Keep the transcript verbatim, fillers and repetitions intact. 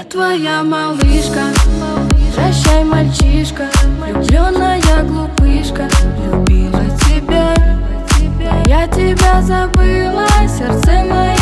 твоя малышка. Прощай, мальчишка, влюбленная глупышка. Любила тебя, а я тебя забыла, сердце мое.